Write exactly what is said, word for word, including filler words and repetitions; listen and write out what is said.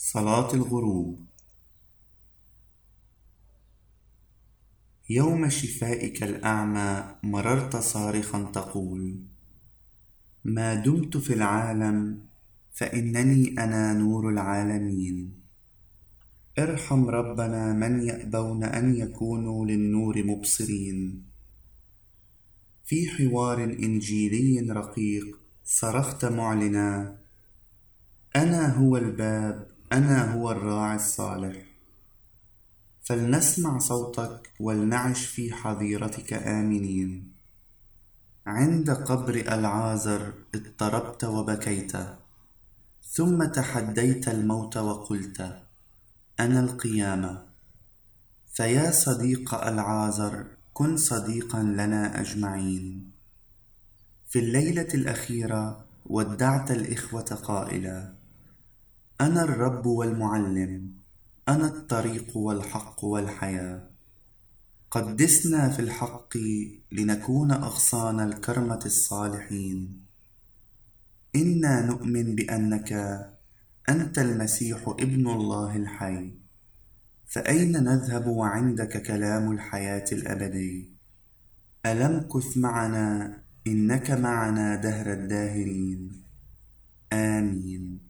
صلاة الغروب. يوم شفائك الأعمى مررت صارخا تقول: ما دمت في العالم فإنني أنا نور العالمين. ارحم ربنا من يأبون أن يكونوا للنور مبصرين. في حوار إنجيلي رقيق صرخت معلنا: أنا هو الباب، أنا هو الراعي الصالح. فلنسمع صوتك ولنعش في حظيرتك آمنين. عند قبر العازر اضطربت وبكيت، ثم تحديت الموت وقلت: أنا القيامة. فيا صديق العازر كن صديقا لنا أجمعين. في الليلة الأخيرة ودعت الإخوة قائلا: أنا الرب والمعلم، أنا الطريق والحق والحياة. قدسنا في الحق لنكون أغصان الكرمة الصالحين. إنا نؤمن بأنك أنت المسيح ابن الله الحي. فأين نذهب وعندك كلام الحياة الأبدي؟ ألم كث معنا إنك معنا دهر الداهرين. آمين.